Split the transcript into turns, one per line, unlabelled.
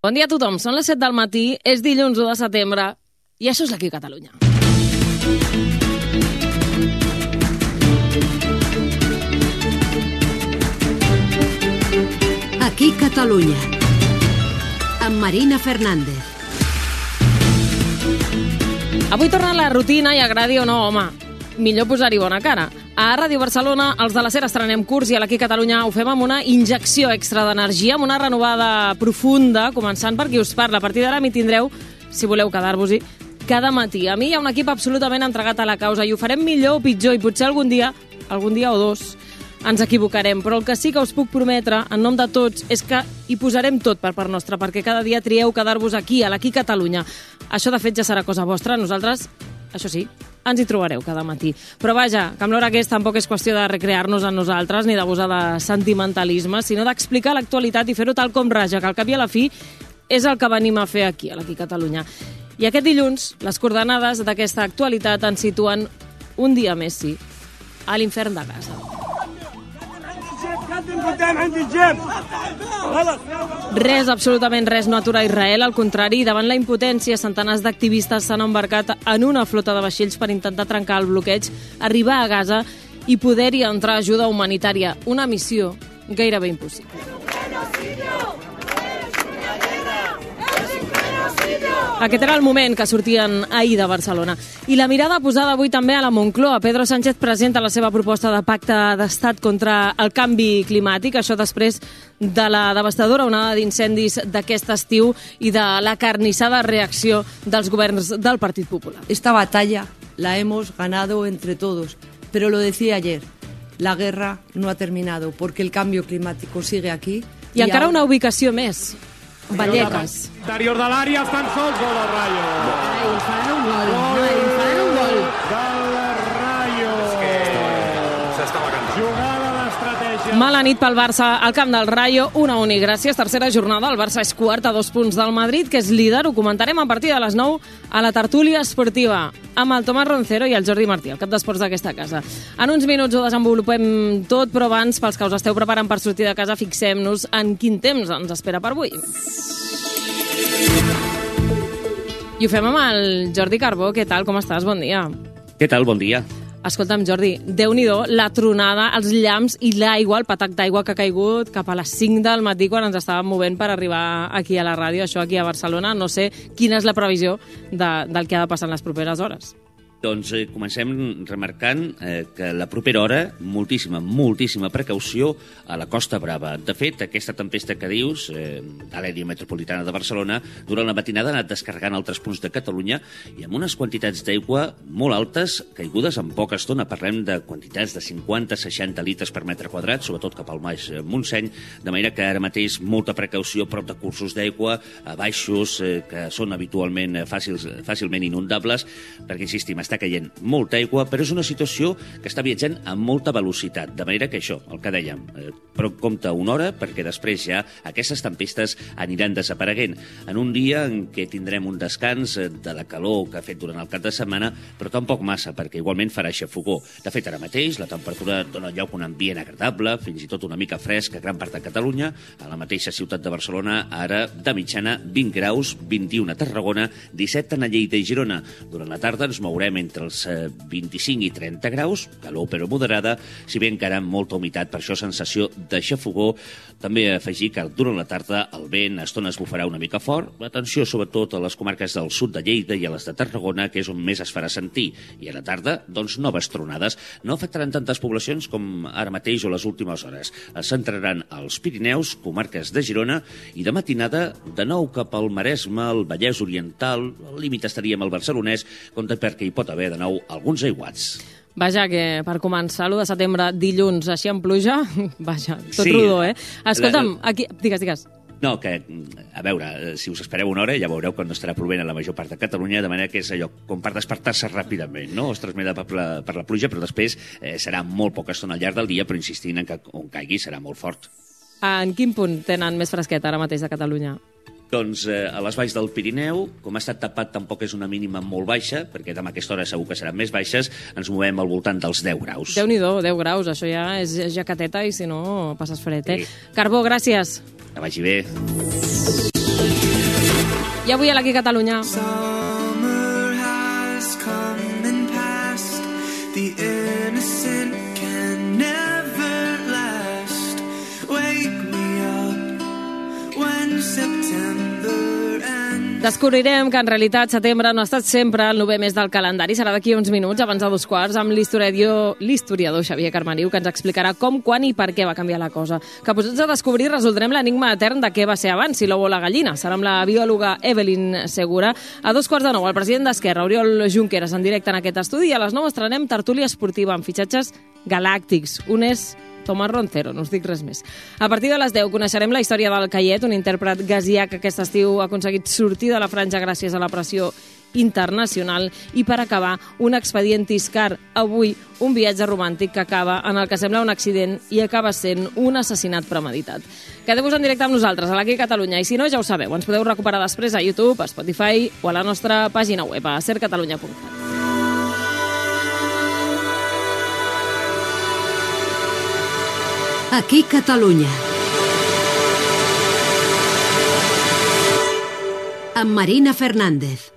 Bon dia a tothom, són les 7 del matí, és dilluns 1 de setembre i això és l'Aquí Catalunya.
Aquí Catalunya, amb Marina Fernández.
Avui torna la rutina i agradi o no, home, millor posar-hi bona cara. A Ràdio Barcelona, els de la SER estrenem curs i a l'Aquí Catalunya ho fem amb una injecció extra d'energia, amb una renovada profunda, començant per qui us parla. A partir d'ara m'hi tindreu, si voleu quedar-vos-hi, cada matí. A mi hi ha un equip absolutament entregat a la causa i ho farem millor o pitjor i potser algun dia o dos, ens equivocarem. Però el que sí que us puc prometre, en nom de tots, és que hi posarem tot per part nostra, perquè cada dia trieu quedar-vos aquí, a l'Aquí Catalunya. Això, de fet, ja serà cosa vostra. Nosaltres, això sí, ens hi trobareu cada matí. Però vaja, que amb l'hora aquesta tampoc és qüestió de recrear-nos en nosaltres ni d'abusar de sentimentalisme, sinó d'explicar l'actualitat i fer-ho tal com raja, que al cap i a la fi és el que venim a fer aquí, a l'Aquí Catalunya. I aquest dilluns, les coordenades d'aquesta actualitat ens situen un dia més, sí, a l'infern de Gaza. Res, absolutament res, no atura Israel. Al contrari, davant la impotència, centenars d'activistes s'han embarcat en una flota de vaixells per intentar trencar el bloqueig, arribar a Gaza i poder-hi entrar ajuda humanitària. Una missió gairebé impossible. Aquest era el moment que sortien ahir de Barcelona. I la mirada posada avui també a la Moncloa. Pedro Sánchez presenta la seva proposta de pacte d'estat contra el canvi climàtic, això després de la devastadora onada d'incendis d'aquest estiu i de la carnissada reacció dels governs del Partit Popular.
Esta batalla la hemos ganado entre todos, pero lo decía ayer, la guerra no ha terminado porque el cambio climático sigue aquí.
I encara una ubicació més. Vallecas.
Interior de l'àrea, estan sols, gol del Rayo.
Ai, faran un gol.
Del Rayo.
S'estava cantant.
Jugada d'estratègia.
Mala nit pel Barça al camp del Rayo, 1-1 i gràcies. Tercera jornada, el Barça és quart a 2 punts del Madrid, que és líder. Ho comentarem a partir de les 9 a la tertúlia esportiva amb el Tomàs Roncero i el Jordi Martí, el cap d'esports d'aquesta casa. En uns minuts ho desenvolupem tot, però abans, pels que us esteu preparant per sortir de casa, fixem-nos en quin temps ens espera per avui. I ho fem amb el Jordi Carbó. Què tal, com estàs? Bon dia.
Què tal? Bon dia.
Escolta'm, Jordi, Déu-n'hi-do, la tronada, els llamps i l'aigua, el patac d'aigua que ha caigut cap a les 5 del matí quan ens estàvem movent per arribar aquí a la ràdio, això aquí a Barcelona. No sé quina és la previsió del que ha de passar en les properes hores.
Doncs comencem remarcant que la propera hora, moltíssima precaució a la Costa Brava. De fet, aquesta tempesta que dius, a l'àrea metropolitana de Barcelona, durant la matinada ha anat descarregant altres punts de Catalunya i amb unes quantitats d'aigua molt altes, caigudes en poca estona. Parlem de quantitats de 50-60 litres per metre quadrat, sobretot cap al Baix Montseny, de manera que ara mateix molta precaució prop de cursos d'aigua, a baixos que són habitualment fàcilment inundables, perquè, insistim, està caient molta aigua, però és una situació que està viatjant amb molta velocitat, de manera que això, el que dèiem, però compta una hora, perquè després ja aquestes tempestes aniran desapareguent. En un dia en què tindrem un descans de la calor que ha fet durant el cap de setmana, però tampoc massa, perquè igualment farà xafogó. De fet, ara mateix la temperatura dona lloc a un ambient agradable, fins i tot una mica fresc a gran part de Catalunya. A la mateixa ciutat de Barcelona, ara de mitjana 20 graus, 21 a Tarragona, 17 a Lleida i Girona. Durant la tarda ens mourem entre els 25 i 30 graus, calor però moderada, si bé encara amb molta humitat, per això sensació de xafogó. També afegir que durant la tarda el vent a estones bufarà una mica fort. Atenció sobretot a les comarques del sud de Lleida i a les de Tarragona, que és on més es farà sentir. I a la tarda, doncs, noves tronades. No afectaran tantes poblacions com ara mateix o les últimes hores. Es centraran als Pirineus, comarques de Girona, i de matinada de nou cap al Maresme, el Vallès Oriental, al límit estaríem al Barcelonès, compte perquè hi pot haver de nou alguns aiguats.
Vaja, que per començar l'1 de setembre, dilluns, així amb pluja, vaja, tot
Sí,
rodó, eh? Escolta'm, aquí, digues.
No, que, a veure, si us espereu una hora ja veureu que no estarà plovent a la major part de Catalunya, de manera que és allò com per despertar-se ràpidament, no? Es transmeta per la pluja, però després serà molt poca estona al llarg del dia, però insistint en que on caigui serà molt fort.
En quin punt tenen més fresqueta ara mateix de Catalunya?
Doncs a les valls del Pirineu, com ha estat tapat, tampoc és una mínima molt baixa, perquè demà a aquesta hora segur que seran més baixes, ens movem al voltant dels 10 graus.
Déu-n'hi-do, 10 graus, això ja és jaqueteta i si no passes fred, eh? Sí. Carbó, gràcies.
Que vagi bé.
I avui a l'Aquí Catalunya.
Summer has come and passed. The innocent can never last. Wake me up when September ends.
Descobrirem que en realitat setembre no ha estat sempre el 9è mes del calendari. Serà d'aquí uns minuts, abans de 2:15, amb l'historiador Xavier Carmaniu, que ens explicarà com, quan i per què va canviar la cosa. Capaços de descobrir, resoldrem l'enigma etern de què va ser abans, si l'ou o la gallina. Serà amb la biòloga Evelyn Segura. A 2:15, el president d'Esquerra, Oriol Junqueras, en directe en aquest estudi, i a les 9 estrenem tertúlia esportiva amb fitxatges galàctics. Un és Tomàs Roncero, no us dic res més. A partir de les 10 coneixerem la història del Caiet, un intèrpret gazià que aquest estiu ha aconseguit sortir de la franja gràcies a la pressió internacional. I per acabar, un expedient Iscar. Avui, un viatge romàntic que acaba en el que sembla un accident i acaba sent un assassinat premeditat. Quedeu-vos en directe amb nosaltres, a l'Aquí Catalunya, i si no, ja ho sabeu, ens podeu recuperar després a YouTube, a Spotify o a la nostra pàgina web, a sercatalunya.cat.
Aquí Catalunya. Amb Marina Fernández.